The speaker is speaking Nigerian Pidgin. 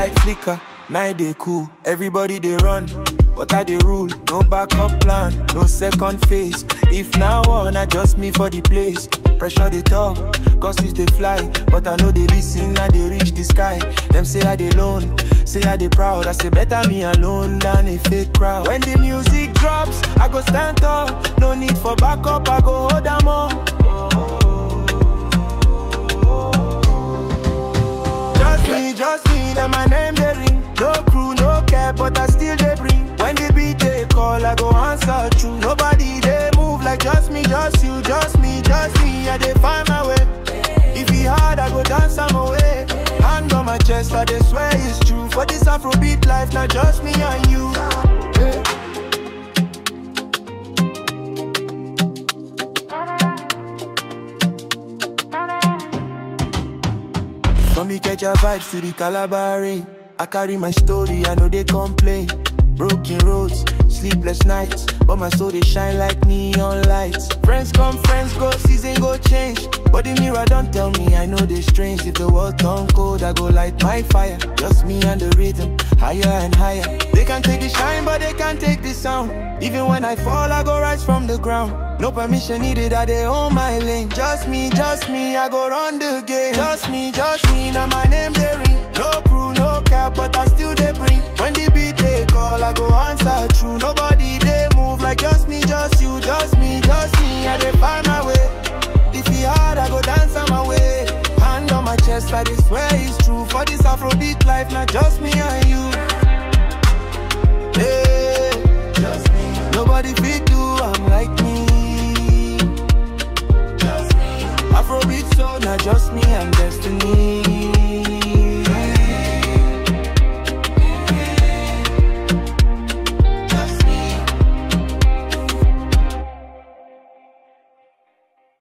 like flicker, night they cool. Everybody they run, but I they rule. No backup plan, no second phase. If now on, just me for the place. Pressure they talk, cause if they fly. But I know they listen, now they reach the sky. Them say I they alone, say I they proud. I say better me alone than a fake crowd. When the music drops, I go stand up. No need for backup, I go hold them on. Just me, that my name they ring. No crew, no care, but I still they bring. When the beat they call, I go answer true. Nobody they move like just me, just you, just me, just me. I they find my way. If he hard, I go dance some away. Hand on my chest, I they swear it's true. For this Afrobeat life, not just me and you. Yeah. From me catch your vibes to the Calabari. I carry my story, I know they complain. Broken roads, sleepless nights, but my soul they shine like neon lights. Friends come, friends go, season go change. But the mirror don't tell me, I know they strange. If the world turn cold, I go light my fire. Just me and the rhythm, higher and higher. They can take the shine, but they can't take the sound. Even when I fall, I go rise from the ground. No permission needed, I they own my lane. Just me, I go run the game. Just me, now my name they ring. No crew, no cap, but I still they bring. When the beat they call, I go answer true. Nobody they move like just me, just you, just me, I they find my way. If he hard, I go dance on my way. Hand on my chest, I they swear it's true. For this Afrobeat life, not just me and you. Hey, just me. Nobody fit do, I'm like me. Just me. Afrobeat so not just me and destiny.